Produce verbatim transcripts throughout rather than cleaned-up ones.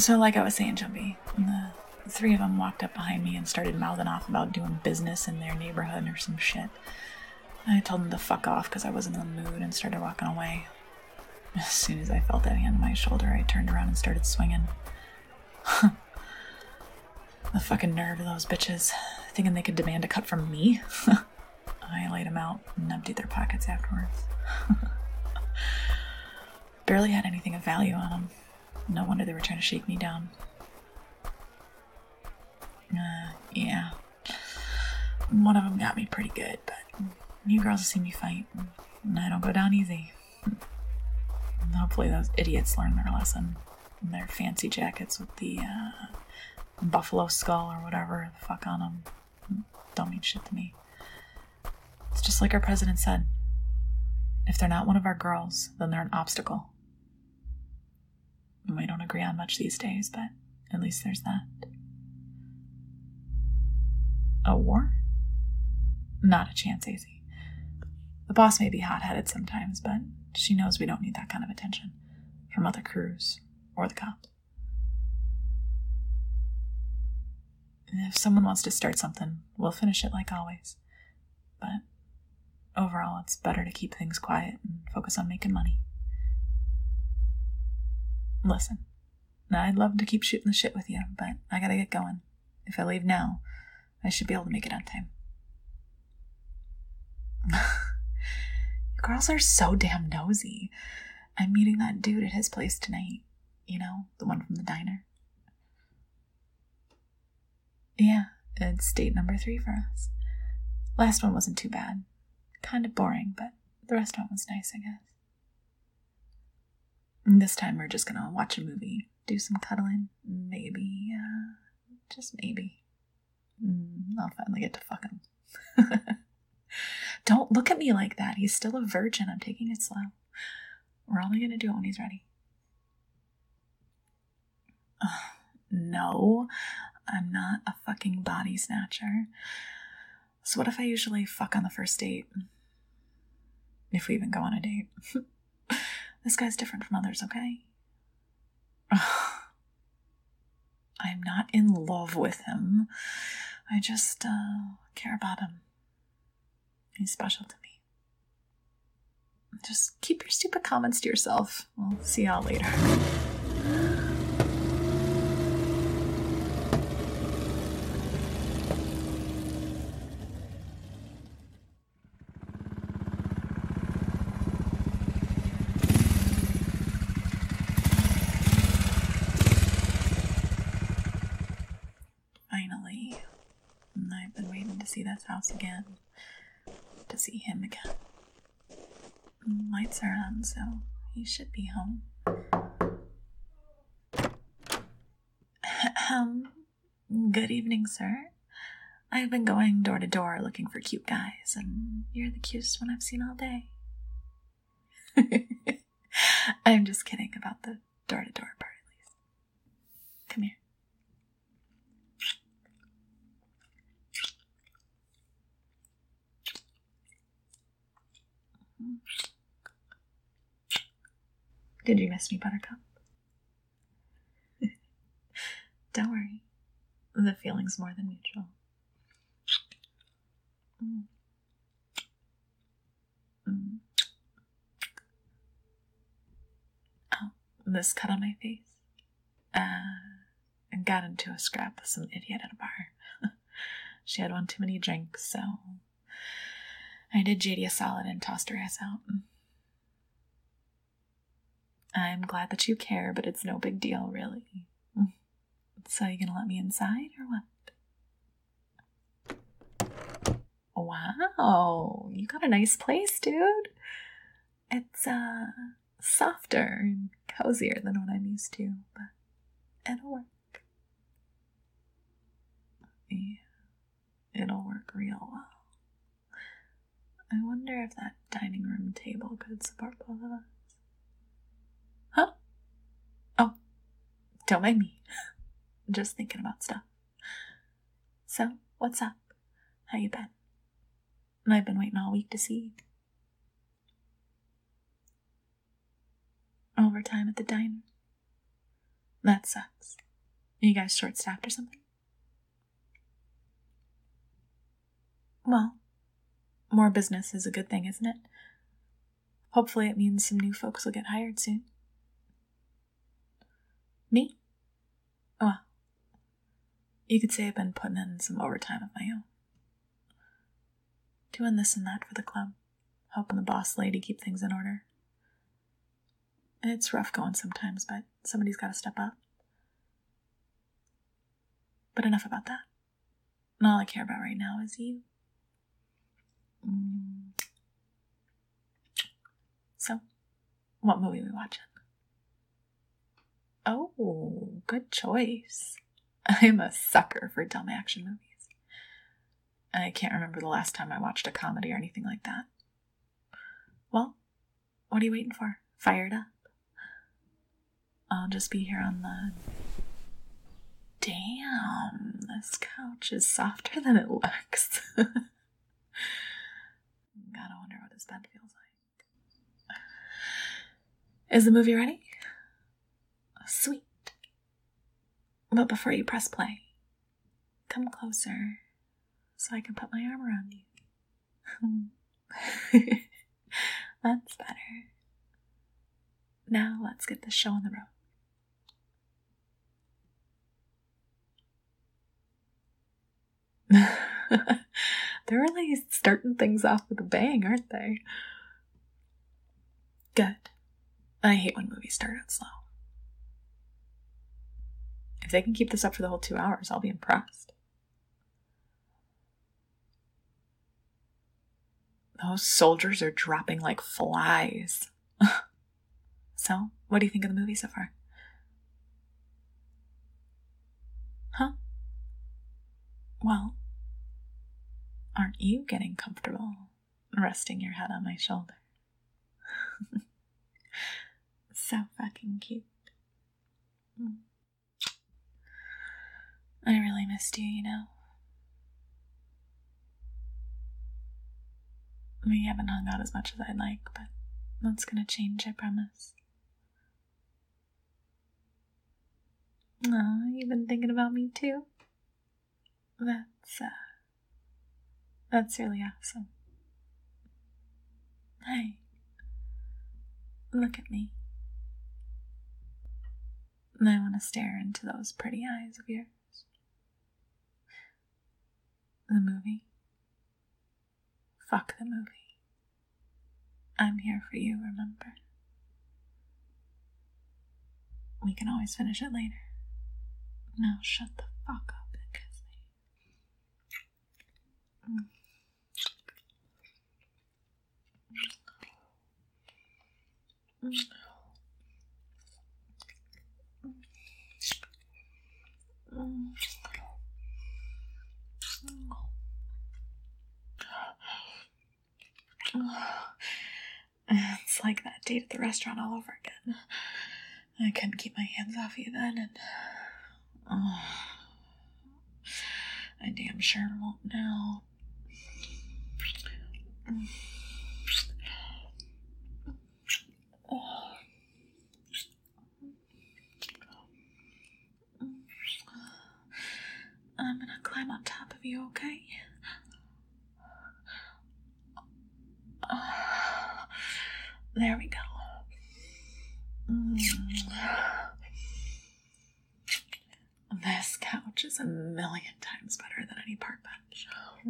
So like I was saying, Jumpy, the three of them walked up behind me and started mouthing off about doing business in their neighborhood or some shit. I told them to fuck off because I wasn't in the mood and started walking away. As soon as I felt that hand on my shoulder, I turned around and started swinging. The fucking nerve of those bitches, thinking they could demand a cut from me. I laid them out and emptied their pockets afterwards. Barely had anything of value on them. No wonder they were trying to shake me down. Uh, yeah. One of them got me pretty good, but you girls have seen me fight, and I don't go down easy. Hopefully those idiots learn their lesson. In their fancy jackets with the uh, buffalo skull or whatever the fuck on them. Don't mean shit to me. It's just like our president said. If they're not one of our girls, then they're an obstacle. We don't agree on much these days, but at least there's that. A war? Not a chance, Azzy. The boss may be hot-headed sometimes, but she knows we don't need that kind of attention from other crews or the cops. If someone wants to start something, we'll finish it like always. But overall, it's better to keep things quiet and focus on making money. Listen, I'd love to keep shooting the shit with you, but I gotta get going. If I leave now, I should be able to make it on time. You girls are so damn nosy. I'm meeting that dude at his place tonight. You know, the one from the diner. Yeah, it's date number three for us. Last one wasn't too bad. Kind of boring, but the restaurant was nice, I guess. And this time we're just gonna watch a movie, do some cuddling, maybe, uh, just maybe. Mm, I'll finally get to fuck him. Don't look at me like that. He's still a virgin. I'm taking it slow. We're only gonna do it when he's ready. Uh, no, I'm not a fucking body snatcher. So what if I usually fuck on the first date? If we even go on a date. This guy's different from others, okay? I'm not in love with him. I just uh, care about him. He's special to me. Just keep your stupid comments to yourself. We'll see y'all later. Finally, I've been waiting to see this house again. To see him again. Lights are on, so he should be home. Um, good evening, sir. I've been going door to door looking for cute guys, and you're the cutest one I've seen all day. I'm just kidding about the door to door part, at least. Come here. Did you miss me, Buttercup? Don't worry. The feeling's more than mutual. Mm. Mm. Oh, this cut on my face? Uh, I got into a scrap with some idiot at a bar. She had one too many drinks, so I did J D a solid and tossed her ass out. I'm glad that you care, but it's no big deal, really. So you gonna let me inside, or what? Wow, you got a nice place, dude. It's, uh, softer and cozier than what I'm used to, but it'll work. Yeah, it'll work real well. I wonder if that dining room table could support both of us. Huh? Oh, don't mind me. Just thinking about stuff. So, what's up? How you been? I've been waiting all week to see you. Overtime at the diner. That sucks. Are you guys short-staffed or something? Well, more business is a good thing, isn't it? Hopefully it means some new folks will get hired soon. Me? Well, you could say I've been putting in some overtime of my own. Doing this and that for the club, helping the boss lady keep things in order. It's rough going sometimes, but somebody's got to step up. But enough about that. All I care about right now is you. Mm. So, what movie are we watching? Oh, good choice. I'm a sucker for dumb action movies. I can't remember the last time I watched a comedy or anything like that. Well, what are you waiting for? Fired up. I'll just be here on the... Damn, this couch is softer than it looks. Gotta wonder what his bed feels like. Is the movie ready? Sweet. But before you press play, come closer so I can put my arm around you. That's better. Now let's get this show on the road. They're really starting things off with a bang, aren't they? Good. I hate when movies start out slow. If they can keep this up for the whole two hours, I'll be impressed. Those soldiers are dropping like flies. So, what do you think of the movie so far? Huh? Well, aren't you getting comfortable resting your head on my shoulder? So fucking cute. I really missed you, you know. We haven't hung out as much as I'd like, but that's gonna change, I promise. Aw, you've been thinking about me too? That's, uh, that's really awesome. Hey, look at me. I want to stare into those pretty eyes of yours. The movie? Fuck the movie. I'm here for you, remember? We can always finish it later. Now shut the fuck up and kiss me. Mm. Mm. Mm. It's like that date at the restaurant all over again. I couldn't keep my hands off you then, and oh, I damn sure won't now. I'm gonna climb on top of you, okay? There we go. This couch is a million times better than any park bench.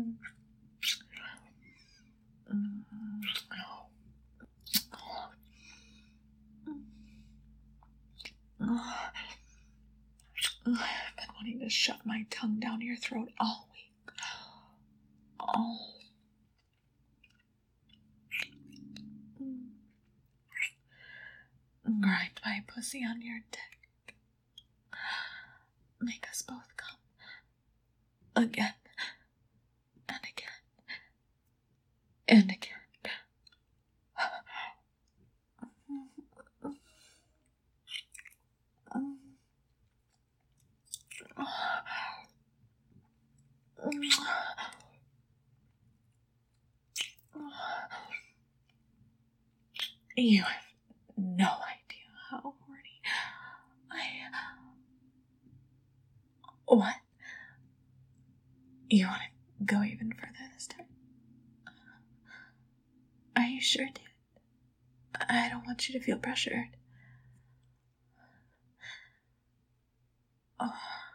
I've been wanting to shove my tongue down your throat all week. Oh. Grind my pussy on your dick. Make us both come. Again. And again. And again. You have no idea how horny I What? You want to go even further this time? Are you sure, dude? I don't want you to feel pressured. Oh.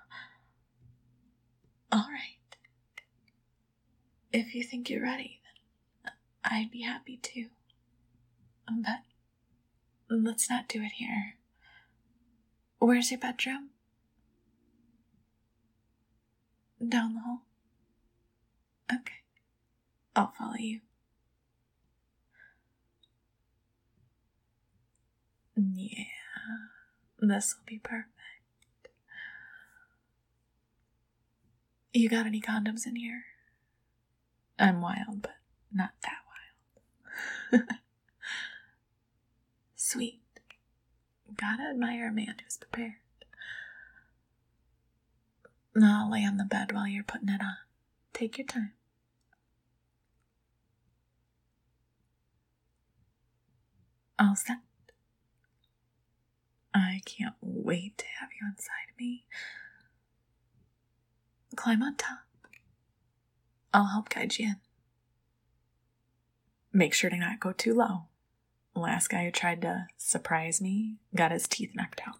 Alright. If you think you're ready, then I'd be happy to. But let's not do it here. Where's your bedroom? Down the hall? Okay. I'll follow you. Yeah, this'll be perfect. You got any condoms in here? I'm wild, but not that wild. Sweet. Gotta admire a man who's prepared. I'll lay on the bed while you're putting it on. Take your time. All set. I can't wait to have you inside me. Climb on top. I'll help guide you in. Make sure to not go too low. Last guy who tried to surprise me got his teeth knocked out.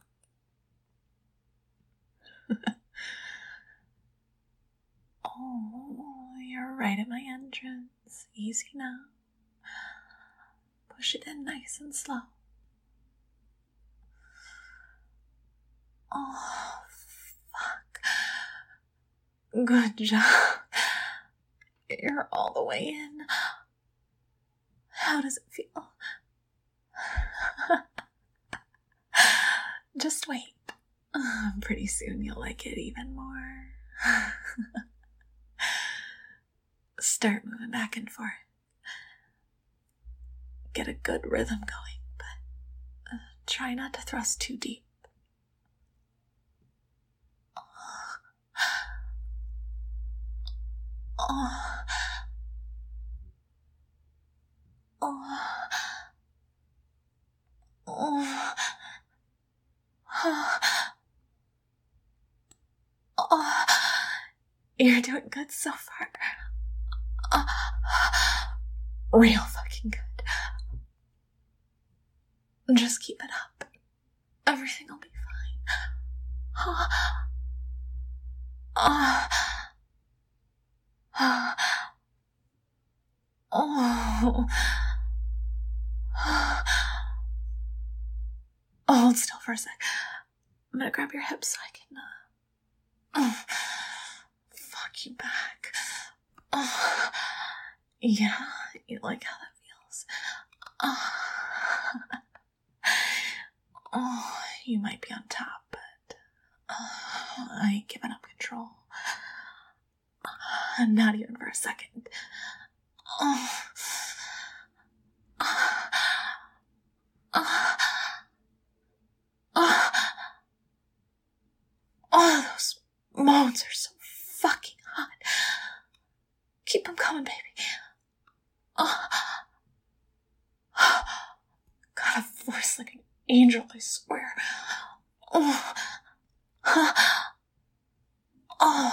Oh, you're right at my entrance. Easy now. Push it in nice and slow. Oh, fuck. Good job. You're all the way in. How does it feel? Just wait. Pretty soon you'll like it even more. Start moving back and forth. Get a good rhythm going, but uh, try not to thrust too deep. Oh. Oh. Oh. Oh. Oh. You're doing good so far. Oh. Real fucking good. Just keep it up. Everything will be fine. Oh. Oh. Oh. Oh. Hold still for a sec. I'm gonna grab your hips so I can, uh, oh, fuck you back. Oh, yeah, you like how that feels. Oh, oh you might be on top, but uh, I ain't giving up control. Uh, not even for a second. Oh. Oh. Oh. Oh, those moans are so fucking hot. Keep them coming, baby. Oh. God, a voice like an angel, I swear. Oh. Oh.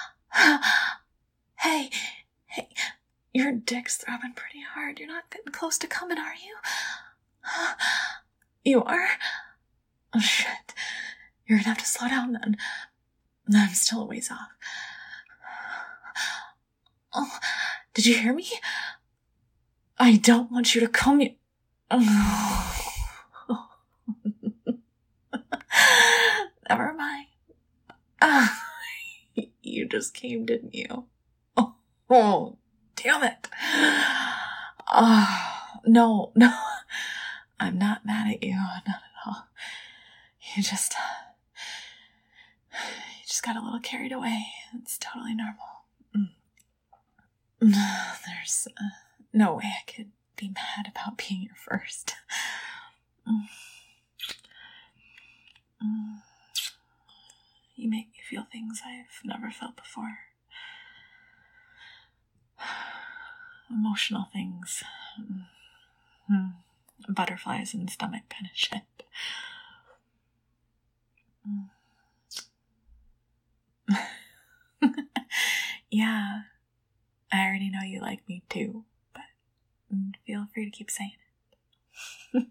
Hey, hey, your dick's throbbing pretty hard. You're not getting close to coming, are you? You are? Oh, shit. You're gonna have to slow down then. I'm still a ways off. Oh, did you hear me? I don't want you to come here. Oh. Never mind. Ah, you just came, didn't you? Oh, oh, damn it. Oh, no, no. I'm not mad at you. Not at all. You just... You just got a little carried away. It's totally normal. There's uh, no way I could be mad about being your first. You make me feel things I've never felt before. Emotional things. Butterflies in the stomach kind of shit. Yeah, I already know you like me too, but feel free to keep saying it.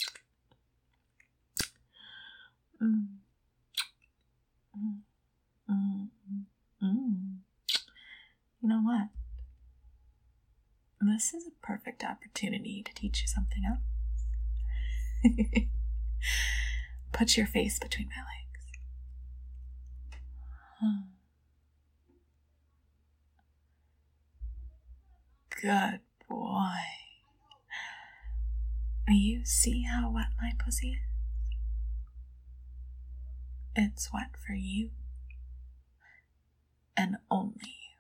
mm. Mm. Mm. Mm. You know what? This is a perfect opportunity to teach you something else. Put your face between my legs. Hmm. Good boy. You see how wet my pussy is? It's wet for you. And only you.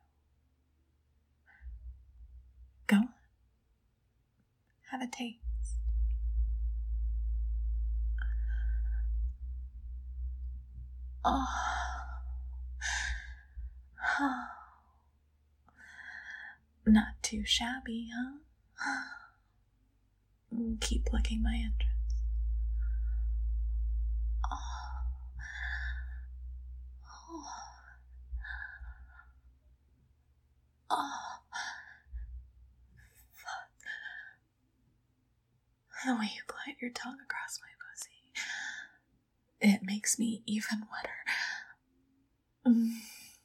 Go on. Have a taste. Oh. Not too shabby, huh? Keep licking my entrance. Oh. Oh. Oh. Fuck. The way you glide your tongue across my pussy, it makes me even wetter. Mm.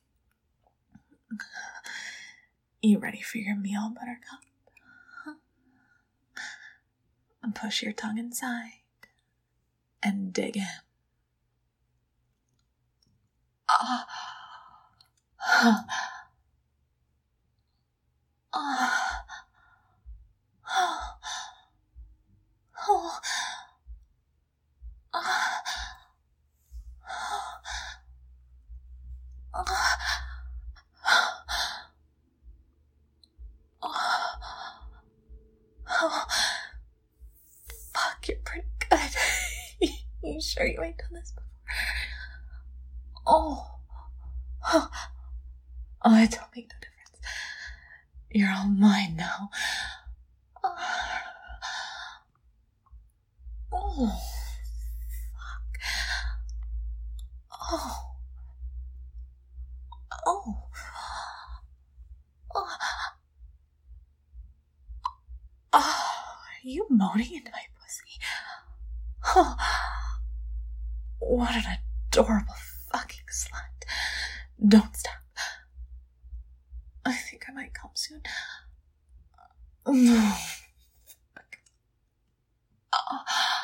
You ready for your meal, Buttercup? Huh? Push your tongue inside and dig in. Oh. Oh. Oh. Oh. Oh. Oh, fuck, you're pretty good. You sure you ain't done this before? Oh. Oh, oh, it don't make no difference. You're all mine now. Oh. Oh. Fuck. Oh. Oh. Oh. Oh. Are you moaning into my pussy? Oh. What an adorable fucking slut. Don't stop. I think I might come soon. Oh. Oh.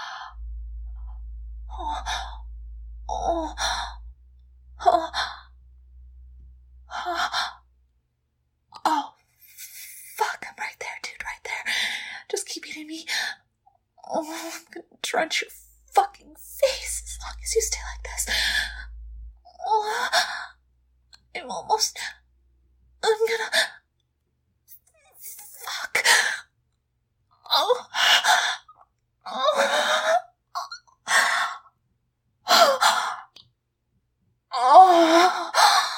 Oh. Oh. Oh. Oh. Fuck, I'm right there, dude, right there. Just keep eating me. Oh, I'm gonna drench your fucking face as long as you stay like this. Oh. I'm almost... I'm gonna... Fuck. Oh. Oh. Oh.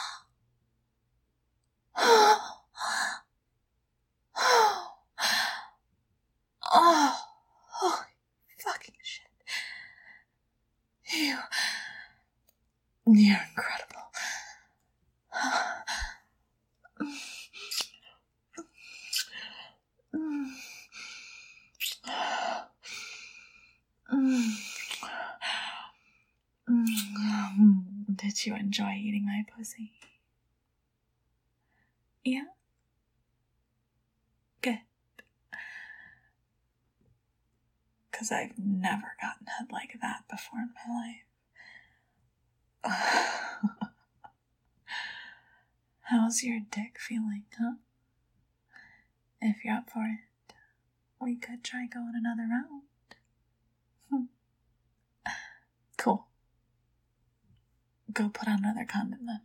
Oh. Holy fucking shit. You... You're incredible. Did you enjoy eating my pussy? Yeah? Good. Because I've never gotten head like that before in my life. How's your dick feeling, huh? If you're up for it, we could try going another round. Cool. Go put on another condom then.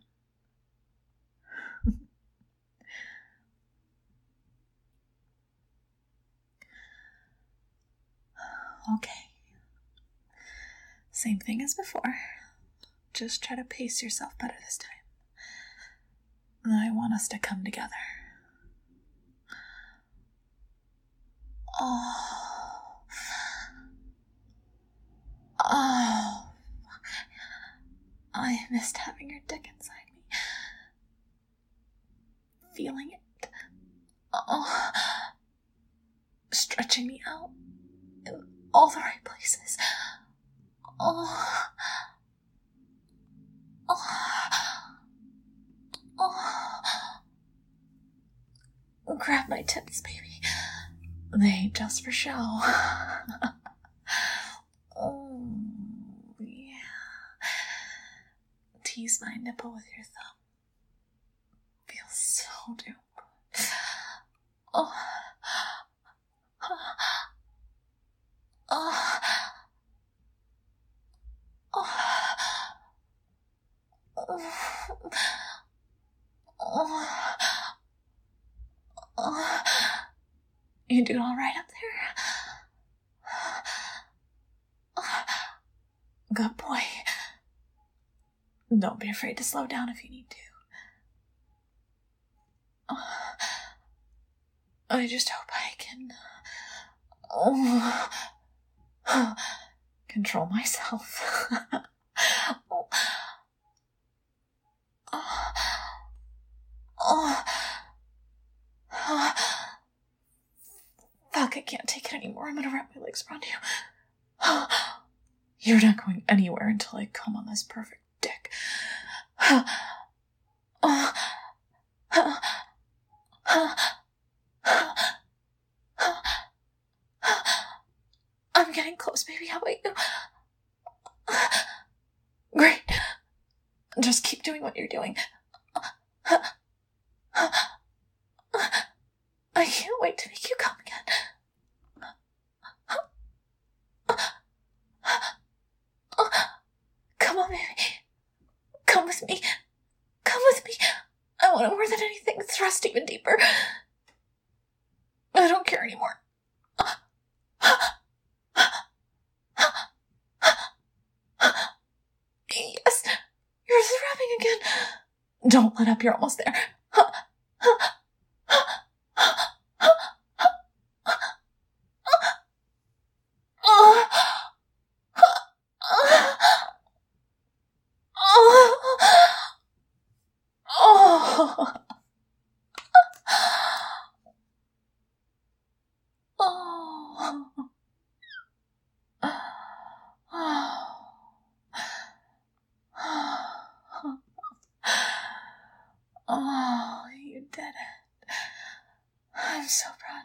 Okay. Same thing as before. Just try to pace yourself better this time. I want us to come together. Oh. Oh. I missed having your dick inside me. feeling it. Oh, stretching me out in all the right places. Oh, oh, oh. Grab my tits, baby. They ain't just for show. Oh, yeah. Tease my nipple with your thumb. Feels so dope. Oh. Oh. Oh. Oh. Oh. You doing all right up there? Oh. Good boy. Don't be afraid to slow down if you need to. Oh. I just hope I can oh, control myself. Oh. Oh. Oh. Oh. Fuck, I can't take it anymore. I'm gonna wrap my legs around you. Oh. You're not going anywhere until I come on this perfect dick. Oh. Oh. Oh. Oh. I'm getting close, baby. How about you? Great. Just keep doing what you're doing. I can't wait to make you come again. Come on, baby. Come with me. Come with me. I want it more than anything. Thrust even deeper. I don't care anymore. Yes, you're throbbing again. Don't let up, you're almost there. Oh, you did it. I'm so proud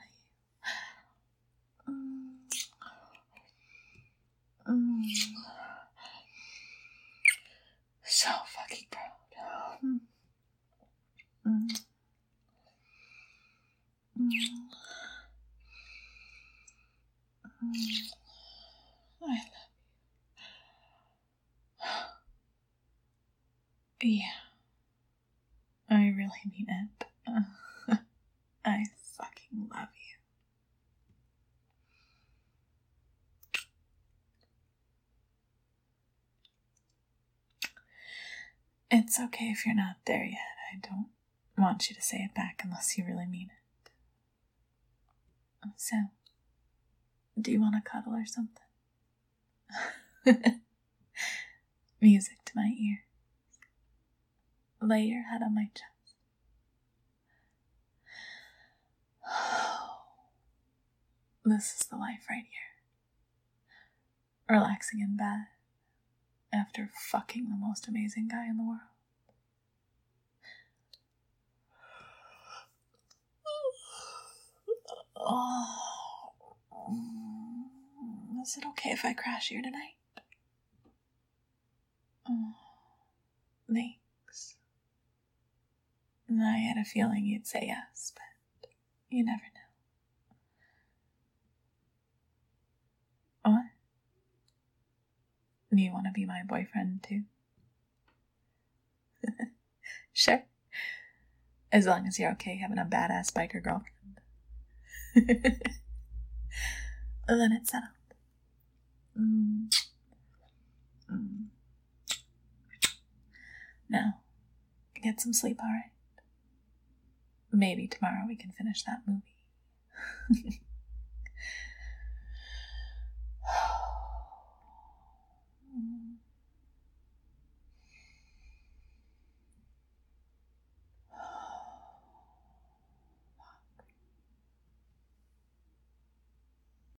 of you. Mm. Mm. So fucking proud. Mm. Mm. Mm. Mm. I love you. Yeah. I really mean it. Uh, I fucking love you. It's okay if you're not there yet. I don't want you to say it back unless you really mean it. So, do you want to cuddle or something? Music to my ear. Lay your head on my chest. This is the life right here. Relaxing in bed after fucking the most amazing guy in the world. Oh, is it okay if I crash here tonight? Oh, thanks. I had a feeling you'd say yes, but you never know. What? Do you want to be my boyfriend too? Sure. As long as you're okay having a badass biker girlfriend. Then it's settled. Mm. Mm. Now, get some sleep, alright? Maybe tomorrow we can finish that movie.